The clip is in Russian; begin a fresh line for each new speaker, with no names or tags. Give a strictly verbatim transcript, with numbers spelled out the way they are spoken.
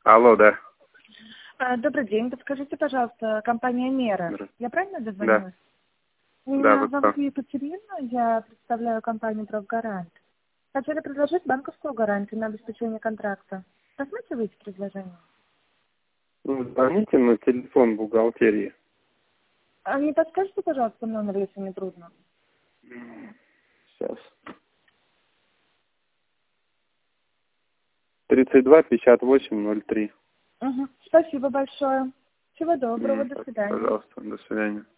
Алло, да.
А, Добрый день. Подскажите, пожалуйста, компания «Мера». Я правильно дозвонилась?
Да.
Меня
вы
зовут
кто?
Екатерина, я представляю компанию «Правгарант». Хотели предложить банковскую гарантию на обеспечение контракта. Рассматриваете предложение?
Ну, звоните на телефон бухгалтерии.
А не подскажете, пожалуйста, номер, если не трудно?
Сейчас. тридцать два пятьдесят восемь ноль три.
Угу. Спасибо большое. Всего доброго.
М,
До
так,
свидания.
Пожалуйста, до свидания.